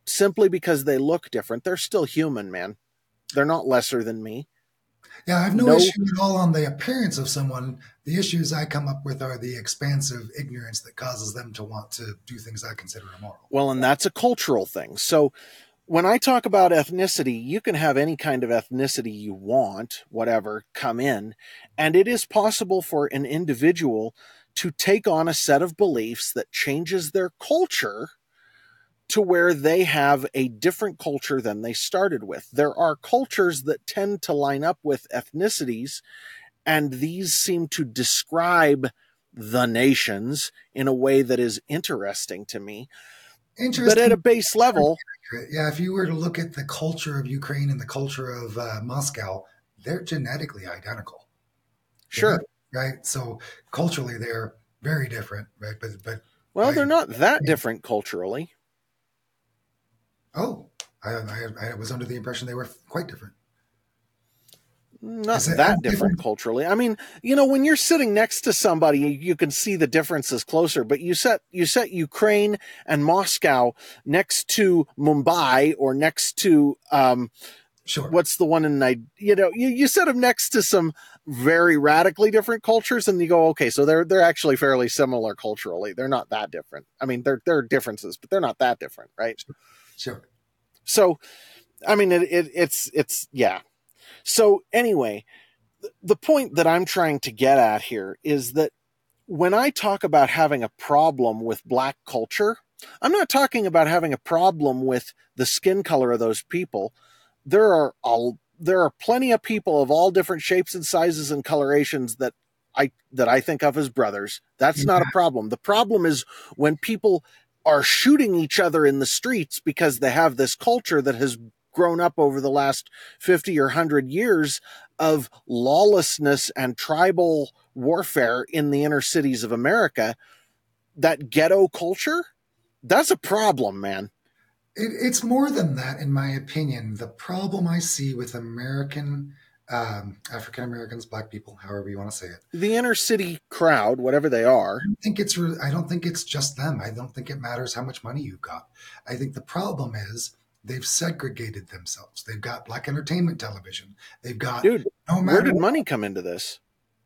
simply because they look different. They're still human, man. They're not lesser than me. Yeah, I have no, No, issue at all on the appearance of someone. The issues I come up with are the expansive ignorance that causes them to want to do things I consider immoral. well, and that's a cultural thing. So when I talk about ethnicity, you can have any kind of ethnicity you want, whatever, come in, and it is possible for an individual to take on a set of beliefs that changes their culture to where they have a different culture than they started with. There are cultures that tend to line up with ethnicities, and these seem to describe the nations in a way that is interesting to me. Interesting. But at a base level, yeah, if you were to look at the culture of Ukraine and the culture of uh, Moscow, they're genetically identical. Sure. Right? So culturally, they're very different, right? But, but well, they're not that different culturally. Oh, I, I, I was under the impression they were quite different. Not that different, different culturally. I mean, you know, when you're sitting next to somebody, you can see the differences closer. But you set you set Ukraine and Moscow next to Mumbai or next to um, sure. What's the one in Nigeria? You know, you, you set them next to some very radically different cultures, and you go, okay, so they're they're actually fairly similar culturally. They're not that different. I mean, there there are differences, but they're not that different, right? Sure. Sure. So, I mean, it, it it's it's yeah. So anyway, the point that I'm trying to get at here is that when I talk about having a problem with Black culture, I'm not talking about having a problem with the skin color of those people. There are all, there are plenty of people of all different shapes and sizes and colorations that I that I think of as brothers. That's yeah. not a problem. The problem is when people are shooting each other in the streets because they have this culture that has grown up over the last fifty or one hundred years of lawlessness and tribal warfare in the inner cities of America. That ghetto culture, that's a problem, man. It, it's more than that, in my opinion. The problem I see with American, um, African Americans, Black people, however you want to say it, the inner city crowd, whatever they are. I don't think it's. I don't think it's just them. I don't think it matters how much money you've got. I think the problem is they've segregated themselves. They've got Black entertainment television. They've got. Dude, no where did what, money come into this?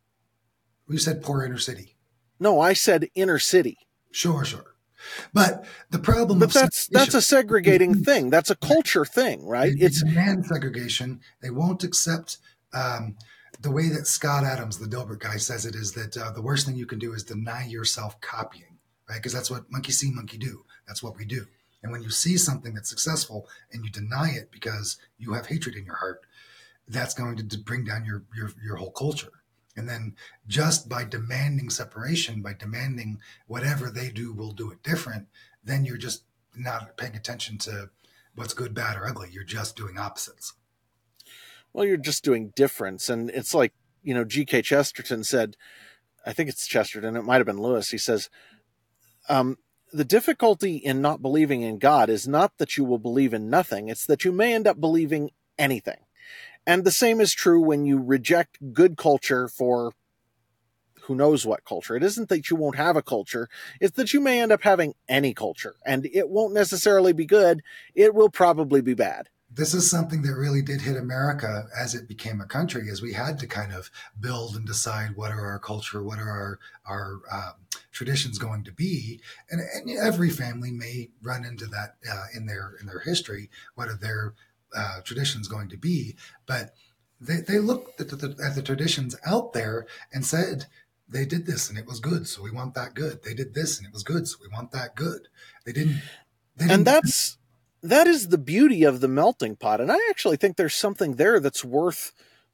You said poor inner city. No, I said inner city. Sure, sure. But the problem, but that's that's a segregating thing. That's a culture thing, right? They it's demand segregation. They won't accept um, the way that Scott Adams, the Dilbert guy, says it is that uh, the worst thing you can do is deny yourself copying, right? Because that's what monkey see, monkey do. That's what we do. And when you see something that's successful and you deny it because you have hatred in your heart, that's going to bring down your your your whole culture. And then just by demanding separation, by demanding whatever they do, we'll do it different, then you're just not paying attention to what's good, bad, or ugly. You're just doing opposites. Well, you're just doing difference. And it's like, you know, G K Chesterton said, I think it's Chesterton, it might have been Lewis. He says, um, the difficulty in not believing in God is not that you will believe in nothing. It's that you may end up believing anything. And the same is true when you reject good culture for who knows what culture. It isn't that you won't have a culture. It's that you may end up having any culture. And it won't necessarily be good. It will probably be bad. This is something that really did hit America as it became a country, as we had to kind of build and decide what are our culture, what are our, our um, traditions going to be. And, and every family may run into that uh, in their in their history. What are their Uh, traditions going to be, but they, they looked at the, at the traditions out there and said they did this and it was good, so we want that good. They did this and it was good, so we want that good. They didn't, they didn't and that's that is the beauty of the melting pot. And I actually think there's something there that's worth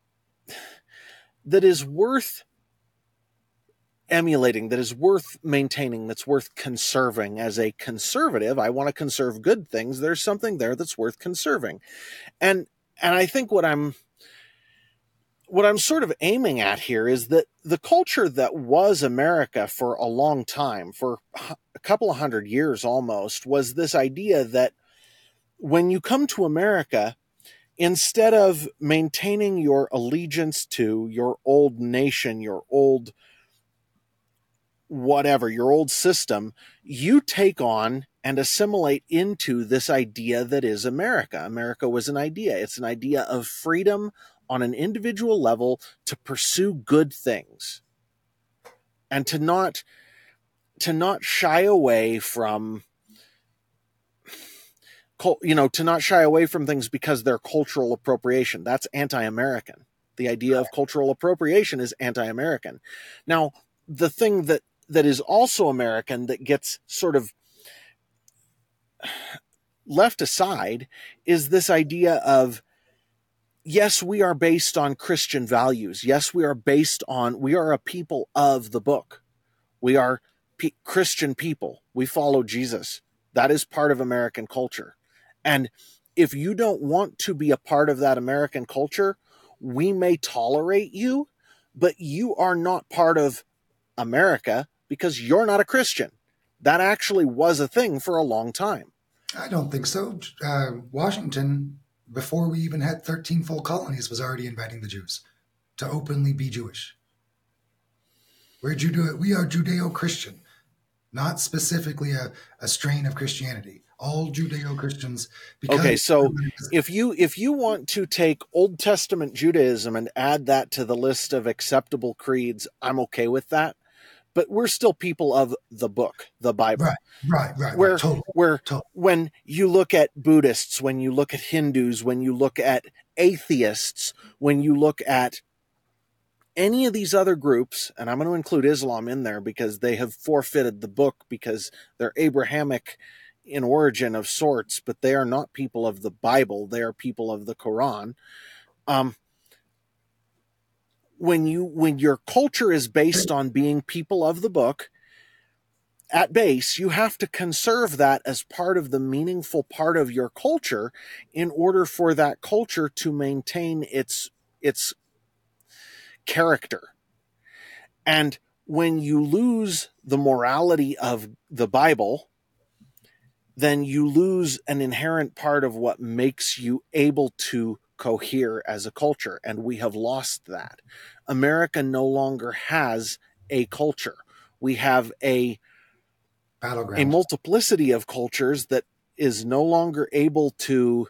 that is worth emulating, that is worth maintaining, that's worth conserving. As a conservative, I want to conserve good things. There's something there that's worth conserving. And and I think what I'm what I'm sort of aiming at here is that the culture that was America for a long time, for a couple of hundred years almost, was this idea that when you come to America, instead of maintaining your allegiance to your old nation, your old whatever, your old system, you take on and assimilate into this idea that is America. America was an idea. It's an idea of freedom on an individual level to pursue good things and to not to not shy away from you know, to not shy away from things because they're cultural appropriation. That's anti-American. The idea of cultural appropriation is anti-American. Now, the thing that that is also American that gets sort of left aside is this idea of, yes, we are based on Christian values. Yes, we are based on, we are a people of the book. We are P- Christian people. We follow Jesus. That is part of American culture. And if you don't want to be a part of that American culture, we may tolerate you, but you are not part of America because you're not a Christian. That actually was a thing for a long time. I don't think so. Uh, Washington, before we even had thirteen full colonies, was already inviting the Jews to openly be Jewish. We're Judeo- we are Judeo-Christian, not specifically a, a strain of Christianity. All Judeo-Christians. Okay, so if you if you want to take Old Testament Judaism and add that to the list of acceptable creeds, I'm okay with that. But we're still people of the book, the Bible. Right, right, right. Where, right. Totally. where totally. when you look at Buddhists, when you look at Hindus, when you look at atheists, when you look at any of these other groups, and I'm going to include Islam in there because they have forfeited the book because they're Abrahamic in origin of sorts, but they are not people of the Bible. They are people of the Quran. Um, when you when your culture is based on being people of the book, at base, you have to conserve that as part of the meaningful part of your culture in order for that culture to maintain its its character. And when you lose the morality of the Bible, then you lose an inherent part of what makes you able to cohere as a culture, and we have lost that. America no longer has a culture. We have a Battleground. a multiplicity of cultures that is no longer able to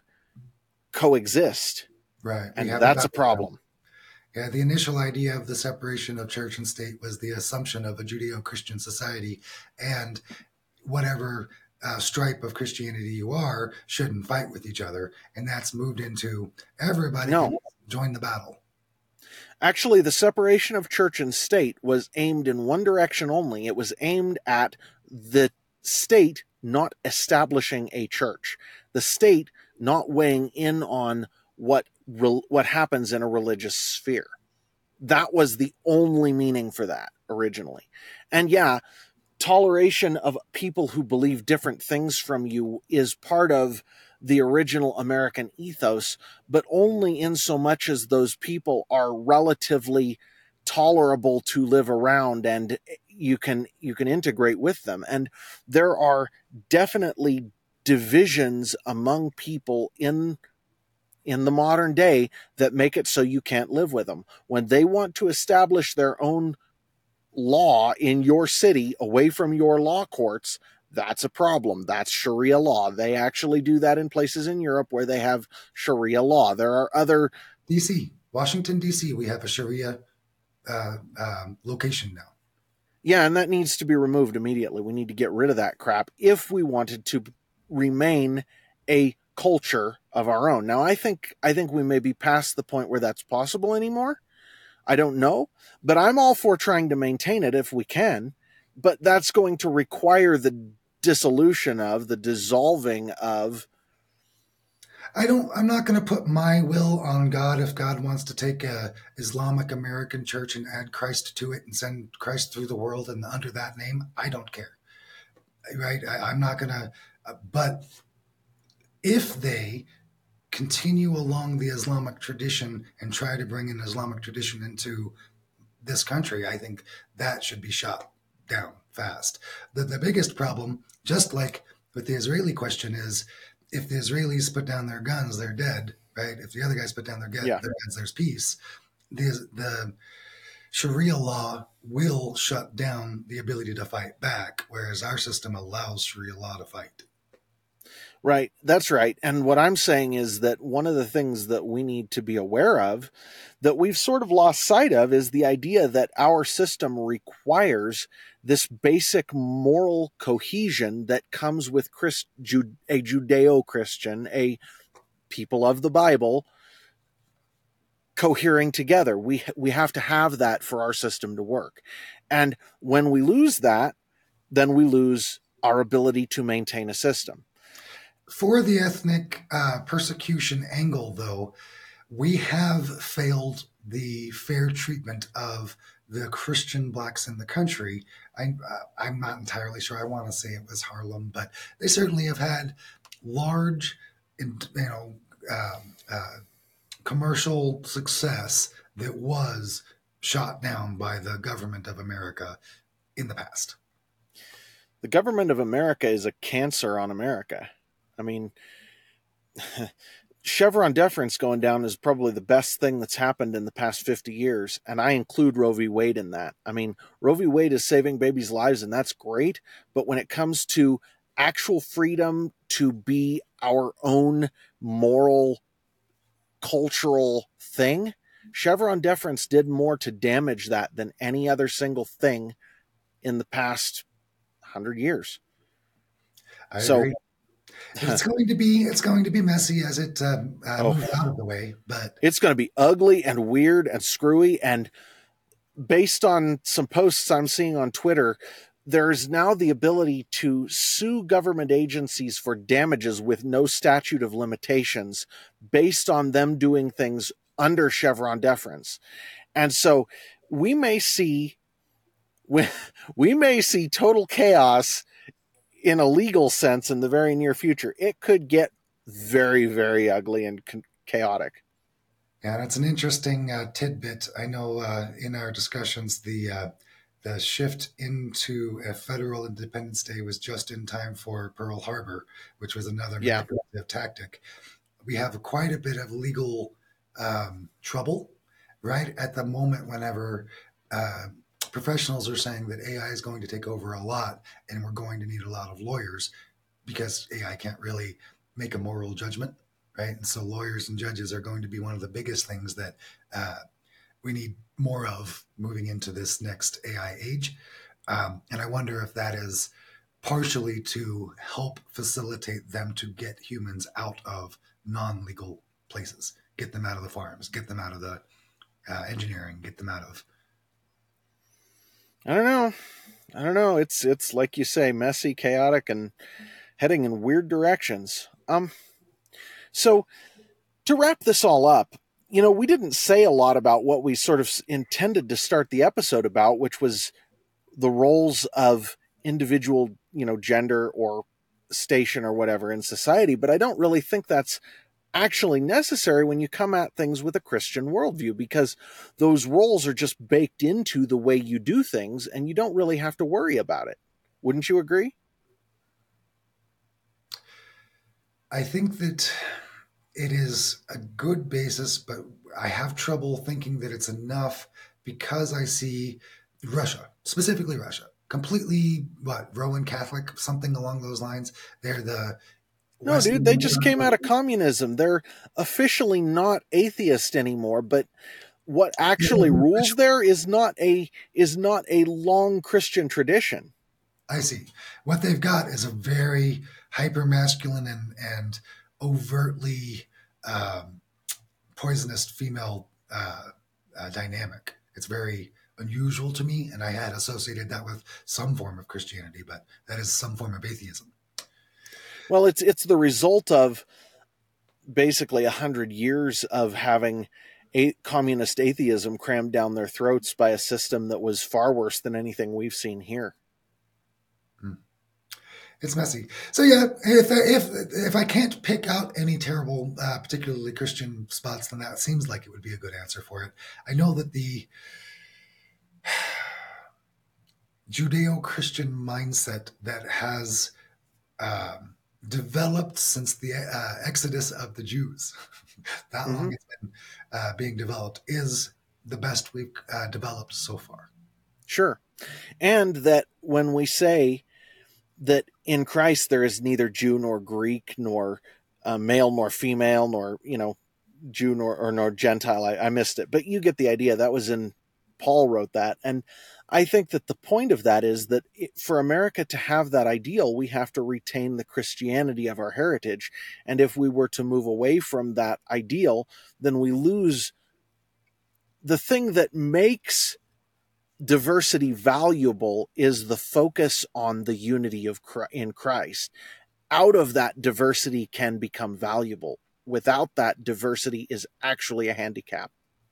coexist. Right. And that's a problem. Yeah, the initial idea of the separation of church and state was the assumption of a Judeo-Christian society, and whatever uh, stripe of Christianity you are shouldn't fight with each other, and that's moved into everybody No. can join the battle. Actually, the separation of church and state was aimed in one direction only. It was aimed at the state not establishing a church, the state not weighing in on what what happens in a religious sphere. That was the only meaning for that originally. And yeah, toleration of people who believe different things from you is part of the original American ethos, but only in so much as those people are relatively tolerable to live around and you can you can integrate with them. And there are definitely divisions among people in in the modern day that make it so you can't live with them. When they want to establish their own law in your city away from your law courts, that's a problem. That's Sharia law. They actually do that in places in Europe where they have Sharia law. There are other... D C, Washington, D C, we have a Sharia uh, um, location now. Yeah, and that needs to be removed immediately. We need to get rid of that crap if we wanted to remain a culture of our own. Now, I think I think we may be past the point where that's possible anymore. I don't know, but I'm all for trying to maintain it if we can. But that's going to require the dissolution of, the dissolving of. I don't, I'm not going to put my will on God if God wants to take a Islamic American church and add Christ to it and send Christ through the world and under that name. I don't care. Right. I, I'm not going to, uh, but if they continue along the Islamic tradition and try to bring an Islamic tradition into this country, I think that should be shot down fast. The, the biggest problem, just like with the Israeli question, is if the Israelis put down their guns, they're dead, right? If the other guys put down their, get, Yeah. their guns, there's peace. The, the Sharia law will shut down the ability to fight back, whereas our system allows Sharia law to fight. Right. That's right. And what I'm saying is that one of the things that we need to be aware of that we've sort of lost sight of is the idea that our system requires this basic moral cohesion that comes with Christ, Jude, a Judeo-Christian, a people of the Bible, cohering together. We we have to have that for our system to work. And when we lose that, then we lose our ability to maintain a system. For the ethnic uh, persecution angle, though, we have failed the fair treatment of the Christian blacks in the country. I, uh, I'm not entirely sure. I want to say it was Harlem, but they certainly have had large, you know, um, uh, commercial success that was shot down by the government of America in the past. The government of America is a cancer on America. I mean, Chevron deference going down is probably the best thing that's happened in the past fifty years, and I include Roe v. Wade in that. I mean, Roe v. Wade is saving babies' lives, and that's great, but when it comes to actual freedom to be our own moral, cultural thing, Chevron deference did more to damage that than any other single thing in the past hundred years. I so, agree. It's going to be it's going to be messy as it um, uh, Oh. moves out of the way, but It's going to be ugly and weird and screwy. And based on some posts I'm seeing on Twitter, there's now the ability to sue government agencies for damages with no statute of limitations based on them doing things under Chevron deference. And so we may see we, we may see total chaos in a legal sense in the very near future. It could get very, very ugly and chaotic. Yeah, that's an interesting uh, tidbit. I know uh, in our discussions, the uh, the shift into a federal Independence Day was just in time for Pearl Harbor, which was another Yeah. manipulative tactic. We have quite a bit of legal um, trouble right at the moment whenever uh, professionals are saying that A I is going to take over a lot and we're going to need a lot of lawyers because A I can't really make a moral judgment. Right. And so lawyers and judges are going to be one of the biggest things that uh, we need more of moving into this next A I age. Um, and I wonder if that is partially to help facilitate them to get humans out of non-legal places, get them out of the farms, get them out of the uh, engineering, get them out of. I don't know. I don't know. It's, it's like you say, messy, chaotic, and heading in weird directions. Um, So to wrap this all up, you know, we didn't say a lot about what we sort of intended to start the episode about, which was the roles of individual, you know, gender or station or whatever in society. But I don't really think that's actually necessary when you come at things with a Christian worldview, because those roles are just baked into the way you do things and you don't really have to worry about it. Wouldn't you agree? I think that it is a good basis, but I have trouble thinking that it's enough because I see Russia, specifically Russia, completely, what, Roman Catholic, something along those lines. They're the No, dude, they just came out of communism. They're officially not atheist anymore, but what actually rules there is not a is not a long Christian tradition. I see. What they've got is a very hyper masculine and and overtly um, poisonous female uh, uh, dynamic. It's very unusual to me, and I had associated that with some form of Christianity, but that is some form of atheism. Well, it's it's the result of basically a hundred years of having a communist atheism crammed down their throats by a system that was far worse than anything we've seen here. Hmm. It's messy. So yeah, if if if I can't pick out any terrible, uh, particularly Christian spots, then that seems like it would be a good answer for it. I know that the Judeo-Christian mindset that has um, developed since the uh, exodus of the Jews, that mm-hmm. long it's been uh, being developed, is the best we've uh, developed so far. Sure. And that when we say that in Christ there is neither Jew nor Greek, nor uh, male nor female, nor, you know, Jew nor, or nor Gentile, I, I missed it. But you get the idea. That was in, Paul wrote that. And I think that the point of that is that it, for America to have that ideal, we have to retain the Christianity of our heritage. And if we were to move away from that ideal, then we lose the thing that makes diversity valuable is the focus on the unity of in Christ. Out of that, diversity can become valuable. Without that, diversity is actually a handicap.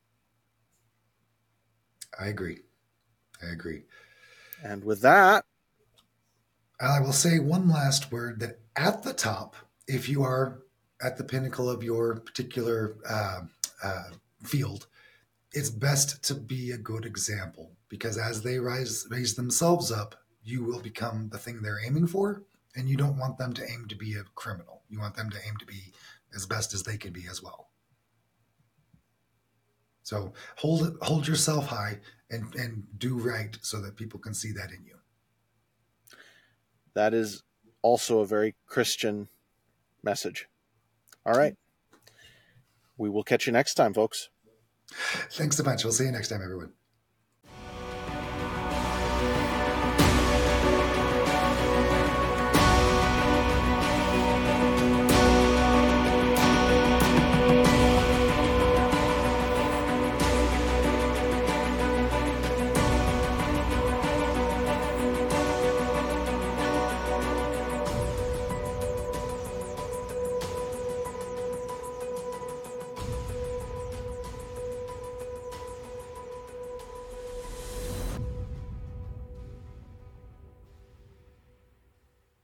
I agree. I agree. And with that, I will say one last word, that at the top, if you are at the pinnacle of your particular uh, uh, field, it's best to be a good example, because as they rise, raise themselves up, you will become the thing they're aiming for. And you don't want them to aim to be a criminal. You want them to aim to be as best as they can be as well. So hold it, hold yourself high and, and do right so that people can see that in you. That is also a very Christian message. All right. We will catch you next time, folks. Thanks so much. We'll see you next time, everyone.